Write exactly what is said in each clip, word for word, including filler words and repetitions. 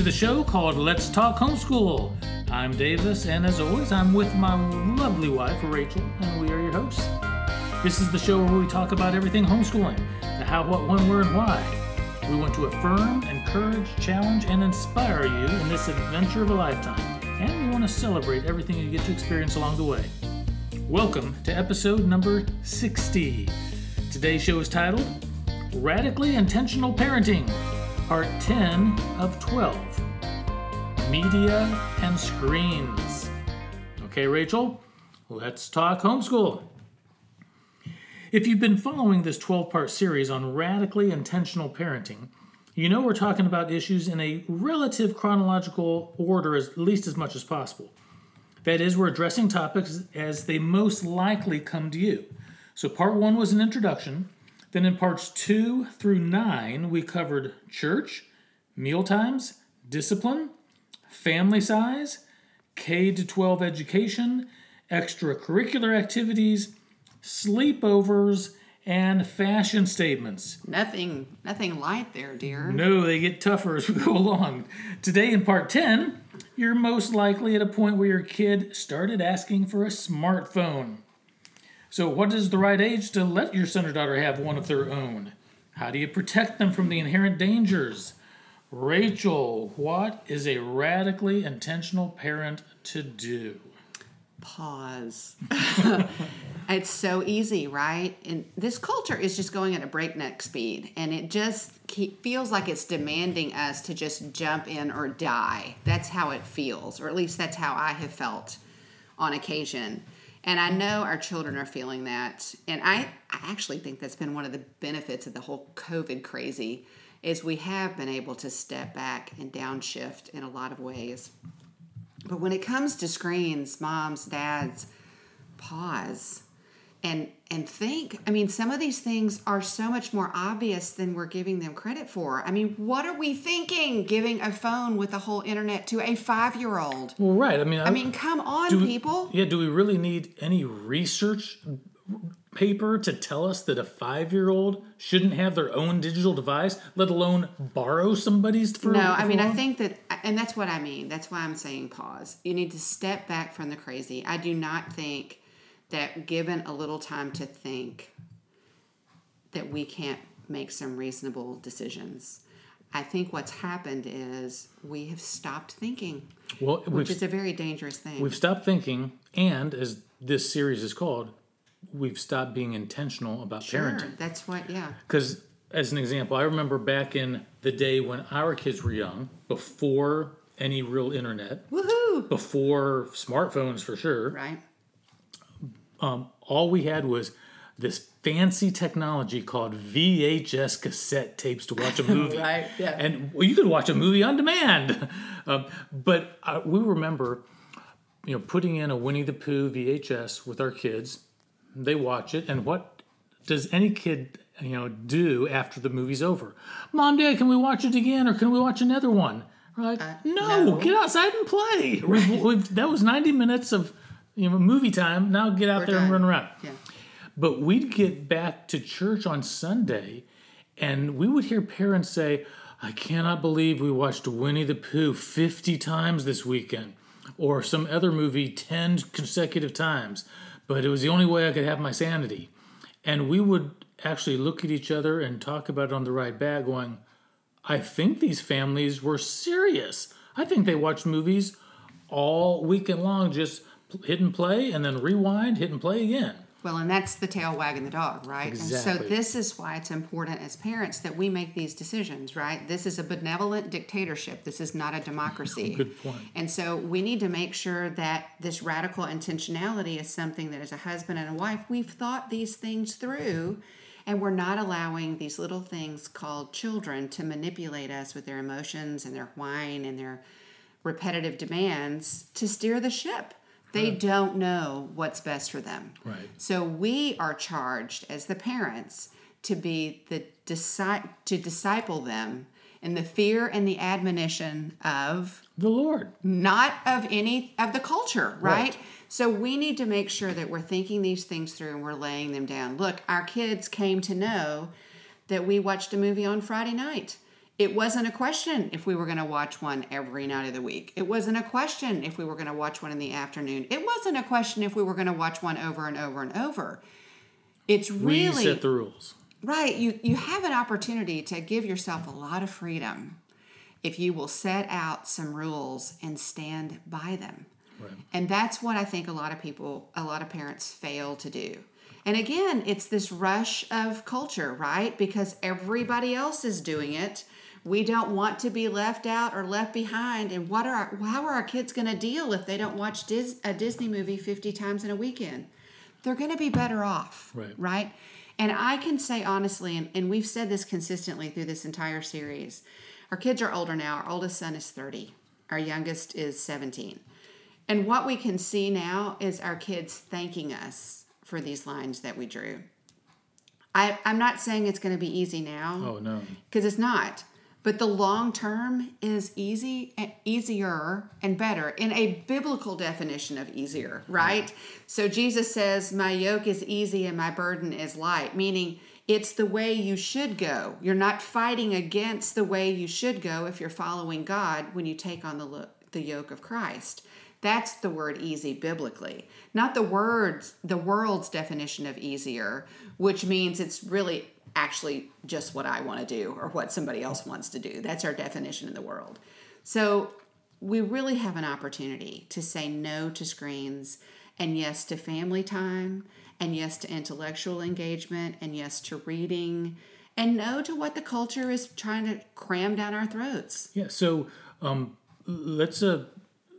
the show called Let's Talk Homeschool. I'm Davis, and as always, I'm with my lovely wife, Rachel, and we are your hosts. This is the show where we talk about everything homeschooling, the how, what, when, where, and why. We want to affirm, encourage, challenge, and inspire you in this adventure of a lifetime, and we want to celebrate everything you get to experience along the way. Welcome to episode number sixty. Today's show is titled Radically Intentional Parenting, Part ten of twelve, Media and Screens. Okay, Rachel, let's talk homeschool. If you've been following this twelve-part series on radically intentional parenting, you know we're talking about issues in a relative chronological order as, at least as much as possible. That is, we're addressing topics as they most likely come to you. So part one was an introduction. Then in parts two through nine, we covered church, meal times, discipline, family size, K to twelve education, extracurricular activities, sleepovers, and fashion statements. Nothing, nothing light there, dear. No, they get tougher as we go along. Today in part ten, you're most likely at a point where your kid started asking for a smartphone. So what is the right age to let your son or daughter have one of their own? How do you protect them from the inherent dangers? Rachel, what is a radically intentional parent to do? Pause. It's so easy, right? And this culture is just going at a breakneck speed, and it just keep, feels like it's demanding us to just jump in or die. That's how it feels, or at least that's how I have felt on occasion. And I know our children are feeling that. And I, I actually think that's been one of the benefits of the whole COVID crazy is we have been able to step back and downshift in a lot of ways. But when it comes to screens, moms, dads, pause and and think. I mean, some of these things are so much more obvious than we're giving them credit for. I mean, what are we thinking giving a phone with the whole internet to a five-year-old? Well, right. I mean, I, I mean, come on, do we, people. Yeah, do we really need any research paper to tell us that a five-year-old shouldn't have their own digital device, let alone borrow somebody's for No, I for mean, long? I think that, and that's what I mean. That's why I'm saying pause. You need to step back from the crazy. I do not think that given a little time to think that we can't make some reasonable decisions. I think what's happened is we have stopped thinking, well, which is a very dangerous thing. We've stopped thinking, and as this series is called, we've stopped being intentional about sure, parenting. That's what, yeah. Because, as an example, I remember back in the day when our kids were young, before any real internet, Woohoo! before smartphones for sure, Right. um, all we had was this fancy technology called V H S cassette tapes to watch a movie. Right, yeah. And well, you could watch a movie on demand. um, but uh, we remember, you know, putting in a Winnie the Pooh V H S with our kids. They watch it, and what does any kid, you know, do after the movie's over? Mom, Dad, can we watch it again, or can we watch another one? We're like, uh, no, no, get outside and play. we've, we've, that was ninety minutes of you know movie time. Now get out We're there done. and run around. Yeah. But we'd get back to church on Sunday, and we would hear parents say, I cannot believe we watched Winnie the Pooh fifty times this weekend, or some other movie ten consecutive times. But it was the only way I could have my sanity. And we would actually look at each other and talk about it on the ride back going, I think these families were serious. I think they watched movies all weekend long, just hit and play and then rewind, hit and play again. Well, and that's the tail wagging the dog, right? Exactly. And so this is why it's important as parents that we make these decisions, right? This is a benevolent dictatorship. This is not a democracy. Good point. And so we need to make sure that this radical intentionality is something that as a husband and a wife, we've thought these things through, and we're not allowing these little things called children to manipulate us with their emotions and their whine and their repetitive demands to steer the ship. They don't know what's best for them. Right. So we are charged as the parents to be the disi- to disciple them in the fear and the admonition of the Lord, not of any of the culture, right? Right. So we need to make sure that we're thinking these things through and we're laying them down. Look, our kids came to know that we watched a movie on Friday night. It wasn't a question if we were going to watch one every night of the week. It wasn't a question if we were going to watch one in the afternoon. It wasn't a question if we were going to watch one over and over and over. It's really... We set the rules. Right. You, you have an opportunity to give yourself a lot of freedom if you will set out some rules and stand by them. Right. And that's what I think a lot of people, a lot of parents fail to do. And again, it's this rush of culture, right? Because everybody else is doing it. We don't want to be left out or left behind. And what are our, how are our kids going to deal if they don't watch Dis, a Disney movie fifty times in a weekend? They're going to be better off, right? right? And I can say honestly, and, and we've said this consistently through this entire series, our kids are older now. Our oldest son is thirty. Our youngest is seventeen. And what we can see now is our kids thanking us for these lines that we drew. I, I'm not saying it's going to be easy now. Oh, no. Because it's not. But the long term is easy, easier and better in a biblical definition of easier, right? So Jesus says, my yoke is easy and my burden is light, meaning it's the way you should go. You're not fighting against the way you should go if you're following God when you take on the, the yoke of Christ. That's the word easy biblically, not the words, the world's definition of easier, which means it's really actually just what I want to do or what somebody else wants to do. That's our definition in the world. So we really have an opportunity to say no to screens and yes to family time and yes to intellectual engagement and yes to reading and no to what the culture is trying to cram down our throats. Yeah, so um, let's uh,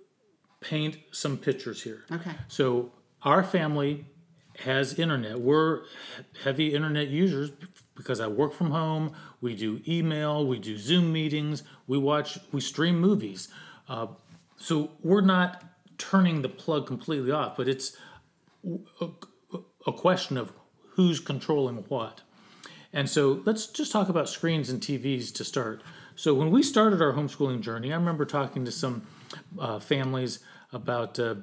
paint some pictures here. Okay. So our family has internet. We're heavy internet users because I work from home. We do email, we do Zoom meetings, we watch, we stream movies. Uh, so we're not turning the plug completely off, but it's a, a question of who's controlling what. And so let's just talk about screens and T Vs to start. So when we started our homeschooling journey, I remember talking to some uh, families about uh,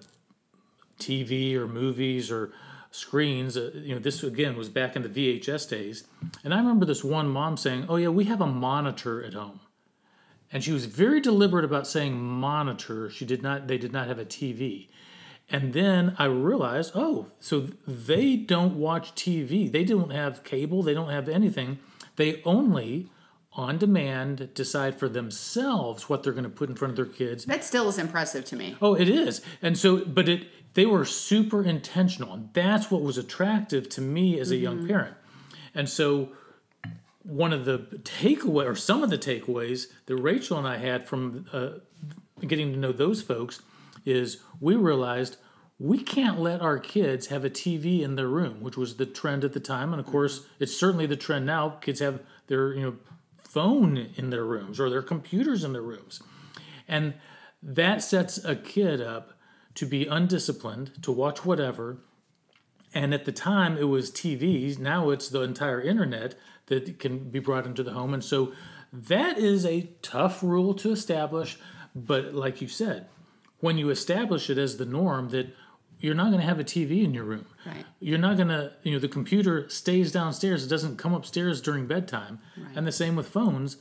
T V or movies or screens. Uh, you know, this again was back in the V H S days. And I remember this one mom saying, oh yeah, we have a monitor at home. And she was very deliberate about saying monitor. She did not, they did not have a T V. And then I realized, oh, so they don't watch T V. They don't have cable. They don't have anything. They only, on demand, decide for themselves what they're going to put in front of their kids. That still is impressive to me. Oh, it is. And so, but it, they were super intentional. And that's what was attractive to me as a mm-hmm. young parent. And so one of the takeaway, or some of the takeaways that Rachel and I had from uh, getting to know those folks is we realized we can't let our kids have a T V in their room, which was the trend at the time. And of course, it's certainly the trend now. Kids have their, you know, phone in their rooms or their computers in their rooms. And that sets a kid up to be undisciplined, to watch whatever. And at the time, it was T Vs. Now it's the entire internet that can be brought into the home. And so that is a tough rule to establish. But like you said, when you establish it as the norm that you're not going to have a T V in your room. Right. You're not going to, you know, the computer stays downstairs. It doesn't come upstairs during bedtime. Right. And the same with phones.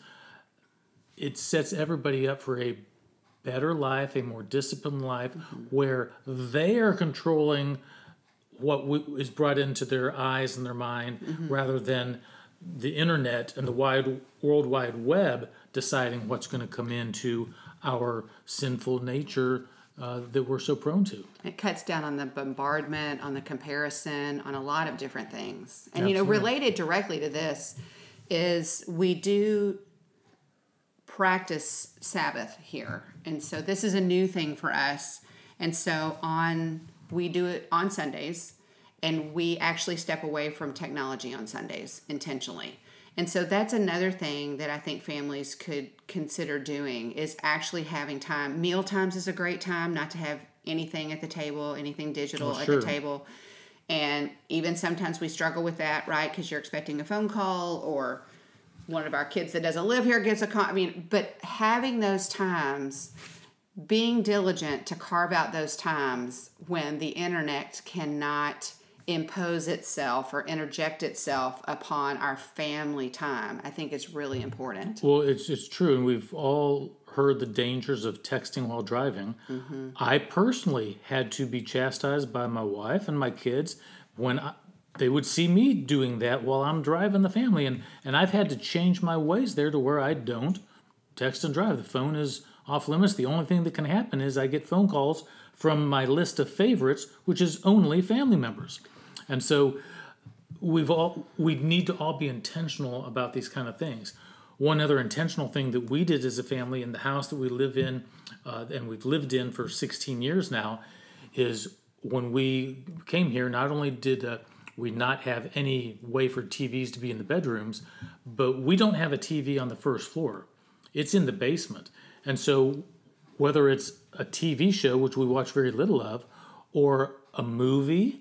It sets everybody up for a better life, a more disciplined life, mm-hmm. where they are controlling what w- is brought into their eyes and their mind mm-hmm. rather than the internet and the wide World Wide Web deciding what's going to come into our sinful nature uh, that we're so prone to. It cuts down on the bombardment, on the comparison, on a lot of different things. And, Absolutely. you know, related directly to this is we do practice Sabbath here. And so this is a new thing for us. And so on, we do it on Sundays, and we actually step away from technology on Sundays intentionally. And so that's another thing that I think families could consider doing is actually having time. Meal times is a great time not to have anything at the table, anything digital oh, at sure. the table. And even sometimes we struggle with that, right? Because you're expecting a phone call or one of our kids that doesn't live here gets a call. I mean, but having those times, being diligent to carve out those times when the internet cannot impose itself or interject itself upon our family time. I think it's really important. Well, it's it's true, and we've all heard the dangers of texting while driving. Mm-hmm. I personally had to be chastised by my wife and my kids when I, they would see me doing that while I'm driving the family, and, and I've had to change my ways there to where I don't text and drive. The phone is off limits. The only thing that can happen is I get phone calls from my list of favorites, which is only family members. And so we've all we need to all be intentional about these kind of things. One other intentional thing that we did as a family in the house that we live in, uh, and we've lived in for sixteen years now, is when we came here, not only did uh, we not have any way for T Vs to be in the bedrooms, but we don't have a T V on the first floor. It's in the basement. And so whether it's a T V show, which we watch very little of, or a movie,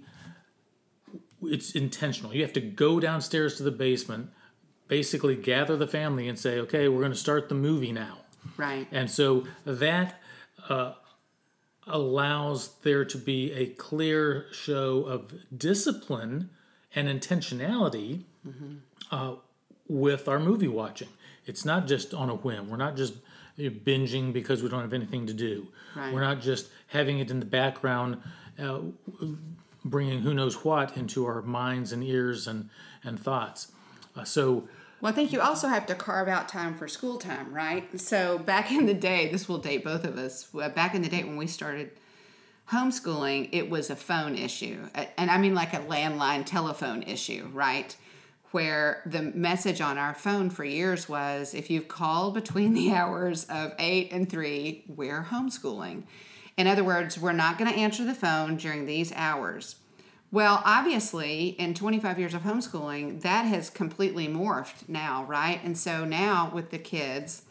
it's intentional. You have to go downstairs to the basement, basically gather the family and say, okay, we're going to start the movie now. Right. And so that uh, allows there to be a clear show of discipline and intentionality mm-hmm. uh, with our movie watching. It's not just on a whim. We're not just binging because we don't have anything to do. Right. We're not just having it in the background, uh, bringing who knows what into our minds and ears and, and thoughts. Uh, so... Well, I think you also have to carve out time for school time, right? So back in the day, this will date both of us, back in the day when we started homeschooling, it was a phone issue. And I mean like a landline telephone issue, right? Where the message on our phone for years was, if you've called between the hours of eight and three, we're homeschooling. In other words, we're not going to answer the phone during these hours. Well, obviously, in twenty-five years of homeschooling, that has completely morphed now, right? And so now with the kids,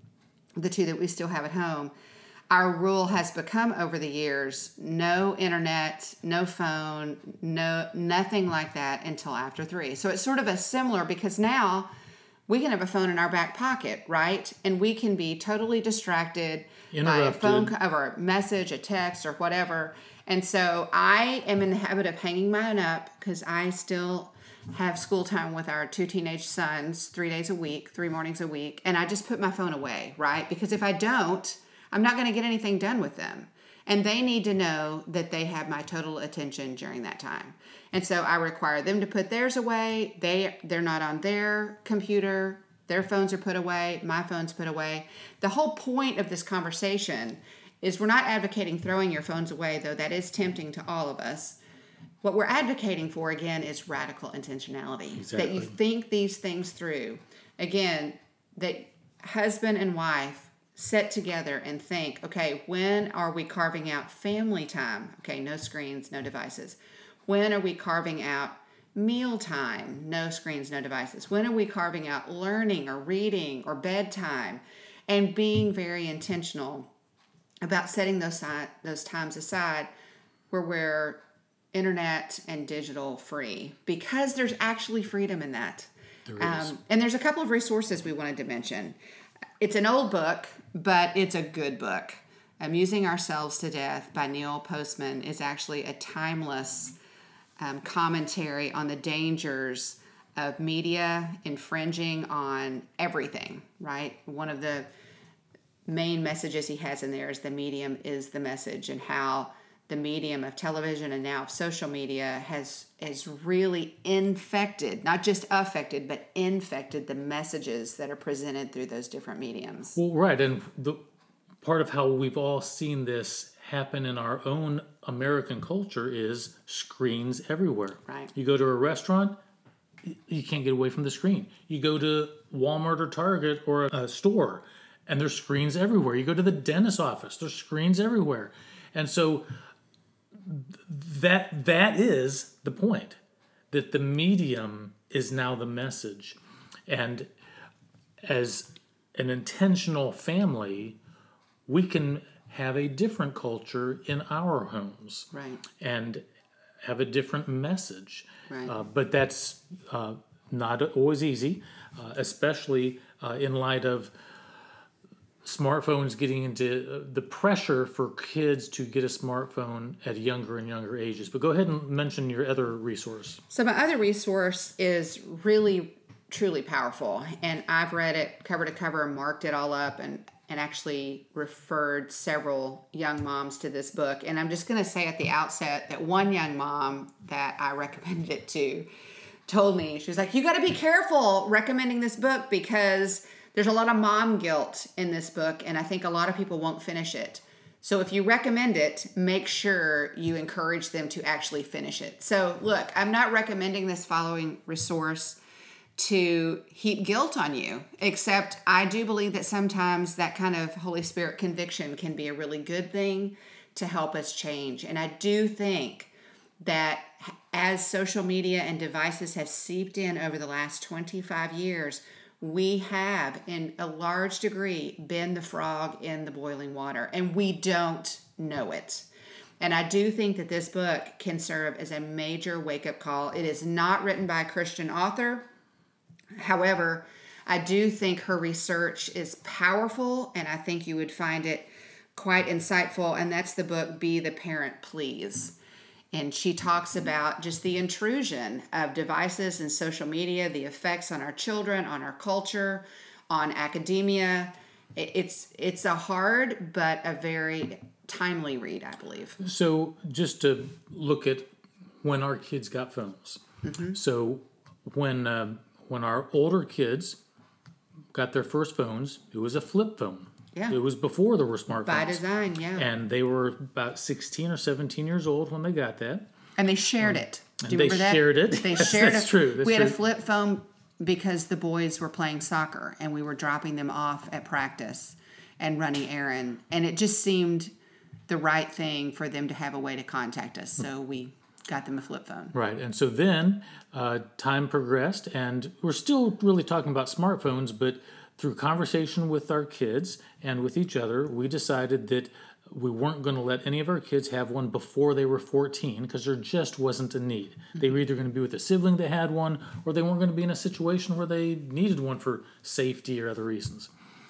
the two that we still have at home, our rule has become over the years, no internet, no phone, no nothing like that until after three. So it's sort of a similar, because now we can have a phone in our back pocket, right? And we can be totally distracted by a phone call or a message, a text, or whatever. And so I am in the habit of hanging mine up because I still have school time with our two teenage sons three days a week, three mornings a week. And I just put my phone away, right? Because if I don't, I'm not going to get anything done with them. And they need to know that they have my total attention during that time. And so I require them to put theirs away. They, they're not on their computer. Their phones are put away. My phone's put away. The whole point of this conversation is we're not advocating throwing your phones away, though that is tempting to all of us. What we're advocating for, again, is radical intentionality. Exactly. That you think these things through. Again, that husband and wife sit together and think, okay, when are we carving out family time? Okay, no screens, no devices. When are we carving out meal time? No screens, no devices. When are we carving out learning or reading or bedtime? And being very intentional about setting those side, those times aside where we're internet and digital free, because there's actually freedom in that. There is. Um, and there's a couple of resources we wanted to mention. It's an old book, but it's a good book. Amusing Ourselves to Death by Neil Postman is actually a timeless um, commentary on the dangers of media infringing on everything, right? One of the main messages he has in there is the medium is the message, and how the medium of television and now of social media has has really infected, not just affected, but infected the messages that are presented through those different mediums. Well, right, and the part of how we've all seen this happen in our own American culture is screens everywhere. Right. You go to a restaurant, you can't get away from the screen. You go to Walmart or Target or a store, and there's screens everywhere. You go to the dentist's office, there's screens everywhere. And so that that is the point, that the medium is now the message. And as an intentional family, we can have a different culture in our homes. Right. And have a different message. Right. Uh, but that's uh, not always easy, uh, especially uh, in light of smartphones getting into the pressure for kids to get a smartphone at younger and younger ages. But go ahead and mention your other resource. So my other resource is really, truly powerful. And I've read it cover to cover and marked it all up and, and actually referred several young moms to this book. And I'm just going to say at the outset that one young mom that I recommended it to told me, she was like, you got to be careful recommending this book because there's a lot of mom guilt in this book, and I think a lot of people won't finish it. So if you recommend it, make sure you encourage them to actually finish it. So look, I'm not recommending this following resource to heap guilt on you, except I do believe that sometimes that kind of Holy Spirit conviction can be a really good thing to help us change. And I do think that as social media and devices have seeped in over the last twenty-five years, we have, in a large degree, been the frog in the boiling water, and we don't know it. And I do think that this book can serve as a major wake-up call. It is not written by a Christian author. However, I do think her research is powerful, and I think you would find it quite insightful, and that's the book, Be the Parent, Please. And she talks about just the intrusion of devices and social media, the effects on our children, on our culture, on academia. It's it's a hard but a very timely read, I believe. So just to look at when our kids got phones. Mm-hmm. So when uh, when our older kids got their first phones, it was a flip phone. Yeah. It was before there were smartphones. By design, yeah. And they were about sixteen or seventeen years old when they got that. And they shared it. Do you and they remember that? shared it. They that's, shared that's it. true. That's we had true. a flip phone because the boys were playing soccer and we were dropping them off at practice and running errand. And it just seemed the right thing for them to have a way to contact us. So we got them a flip phone. Right. And so then uh, time progressed, and we're still really talking about smartphones, but through conversation with our kids and with each other, we decided that we weren't going to let any of our kids have one before they were fourteen because there just wasn't a need. Mm-hmm. They were either going to be with a sibling that had one, or they weren't going to be in a situation where they needed one for safety or other reasons.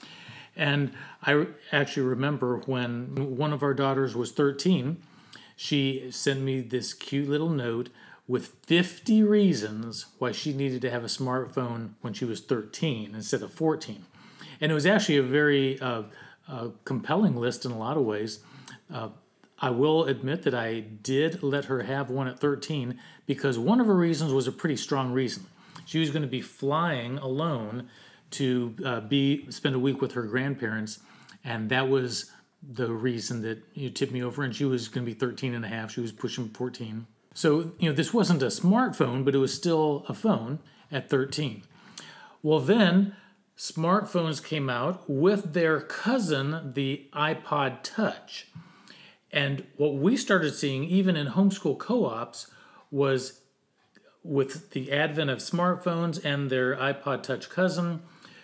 And I actually remember when one of our daughters was thirteen, she sent me this cute little note with fifty reasons why she needed to have a smartphone when she was thirteen instead of fourteen. And it was actually a very uh, uh, compelling list in a lot of ways. Uh, I will admit that I did let her have one at thirteen because one of her reasons was a pretty strong reason. She was going to be flying alone to uh, be spend a week with her grandparents, and that was the reason that you tipped me over, and she was going to be thirteen and a half. She was pushing fourteen. So, you know, this wasn't a smartphone, but it was still a phone at thirteen. Well, then smartphones came out with their cousin, the iPod Touch. And what we started seeing, even in homeschool co-ops, was with the advent of smartphones and their iPod Touch cousin,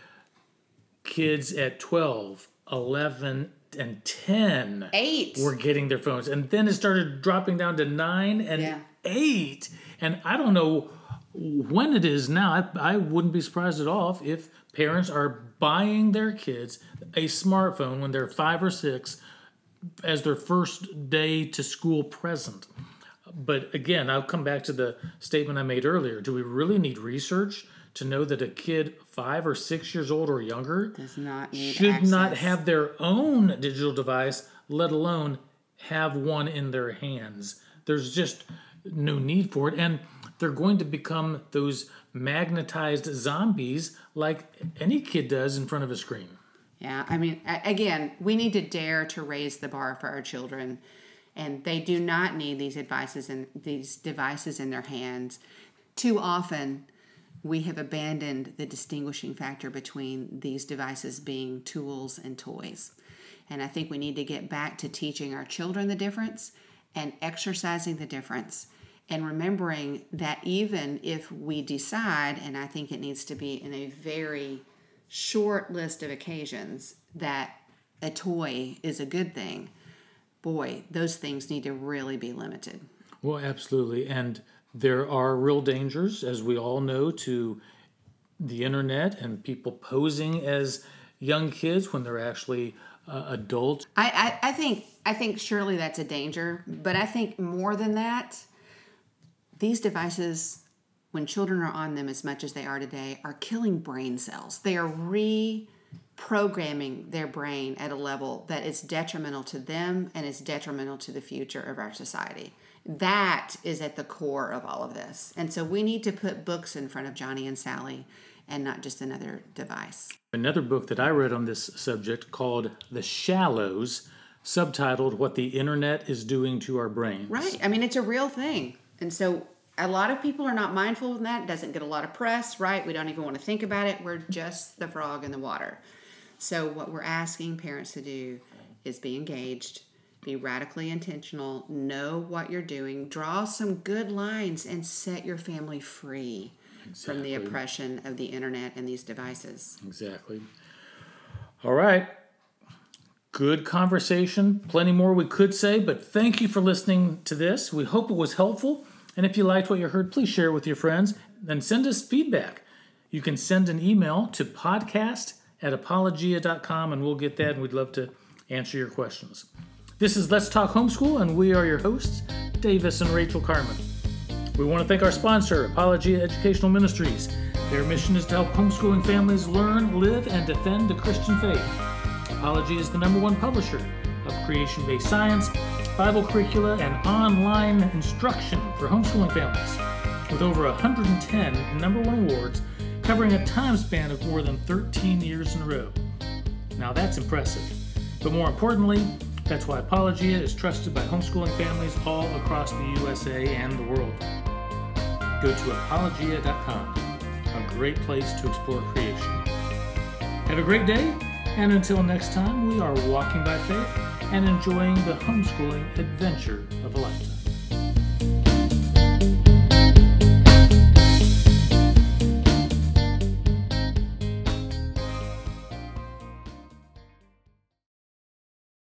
kids at twelve, eleven, and ten Eight. were getting their phones. And then it started dropping down to nine and yeah. eight. And I don't know when it is now. I, I wouldn't be surprised at all if, if parents are buying their kids a smartphone when they're five or six as their first day to school present. But again, I'll come back to the statement I made earlier. Do we really need research to know that a kid five or six years old or younger does not need should access. not have their own digital device, let alone have one in their hands? There's just no need for it. And they're going to become those magnetized zombies like any kid does in front of a screen. Yeah, I mean, again, we need to dare to raise the bar for our children, and they do not need these devices in these devices in their hands. Too often, we have abandoned the distinguishing factor between these devices being tools and toys. And I think we need to get back to teaching our children the difference and exercising the difference, and remembering that even if we decide, and I think it needs to be in a very short list of occasions, that a toy is a good thing, boy, those things need to really be limited. Well, absolutely. And there are real dangers, as we all know, to the internet and people posing as, young kids when they're actually uh, adults? I, I, I think I think surely that's a danger, but I think more than that, these devices, when children are on them as much as they are today, are killing brain cells. They are reprogramming their brain at a level that is detrimental to them and is detrimental to the future of our society. That is at the core of all of this. And so we need to put books in front of Johnny and Sally and not just another device. Another book that I read on this subject called The Shallows, subtitled What the Internet is Doing to Our Brains. Right. I mean, it's a real thing. And so a lot of people are not mindful of that. It doesn't get a lot of press, right? We don't even want to think about it. We're just the frog in the water. So what we're asking parents to do is be engaged, be radically intentional, know what you're doing, draw some good lines, and set your family free exactly. from the oppression of the internet and these devices. Exactly. All right. Good conversation. Plenty more we could say, but thank you for listening to this. We hope it was helpful. And if you liked what you heard, please share it with your friends and send us feedback. You can send an email to podcast at apologia dot com and we'll get that and we'd love to answer your questions. This is Let's Talk Homeschool, and we are your hosts, Davis and Rachel Carmen. We want to thank our sponsor, Apologia Educational Ministries. Their mission is to help homeschooling families learn, live, and defend the Christian faith. Apologia is the number one publisher of creation-based science, Bible curricula, and online instruction for homeschooling families, with over one hundred ten number one awards covering a time span of more than thirteen years in a row. Now that's impressive. But more importantly, that's why Apologia is trusted by homeschooling families all across the U S A and the world. Go to apologia dot com, a great place to explore creation. Have a great day, and until next time, we are walking by faith and enjoying the homeschooling adventure of a lifetime.